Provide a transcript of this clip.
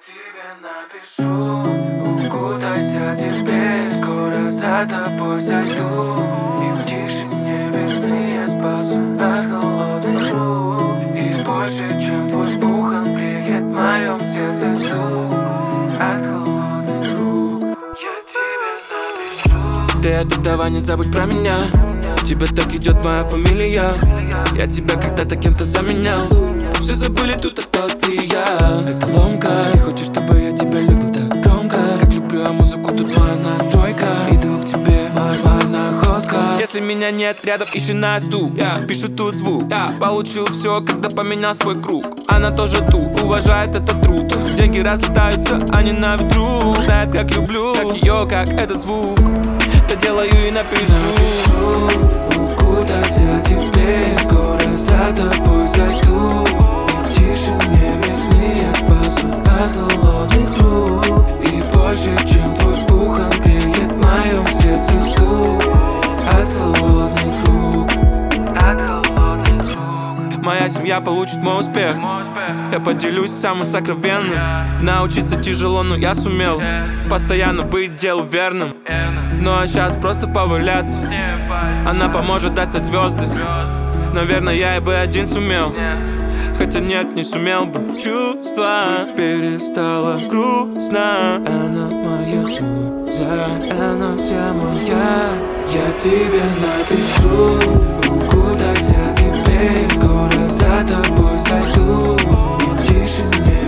тебе напишу, укутайся теперь, скоро за тобой зайду. И в тишине весны я спасу от холодных рук. И больше, чем твой пухан, приедет в моем сердце стук от холодных рук. Я тебе напишу. Ты это давай не забудь про меня. В тебе так идет моя фамилия. Я тебя когда-то кем-то заменял. Все забыли, тут осталась ты и я. Это ломка, и хочешь, чтобы я тебя любил так громко. Как люблю я музыку, тут моя настройка. Иду в тебе, моя находка. Если меня нет рядом, ищи Настю. Я пишу тут звук, получил все, когда поменял свой круг. Она тоже тут, уважает этот труд. Деньги разлетаются, они на ветру. Знает, как люблю, как ее, как этот звук. То делаю и напишу. Укутайся теперь, скоро за тобой зайду. И в тишине весны я спасу от холодных рук. И больше, чем твой пухан, греет в моем сердце стук от холодных рук. От холодных рук. Моя семья получит мой успех. Я поделюсь самым сокровенным. Научиться тяжело, но я сумел постоянно быть делу верным. Ну а сейчас просто поваляться. Она поможет достать звезды. Наверное, я и бы один сумел. Хотя нет, не сумел бы. Чувства перестало грустно. Она моя муза, она вся моя. Я тебе напишу, укутайся теперь, скоро за тобой зайду. И в тишине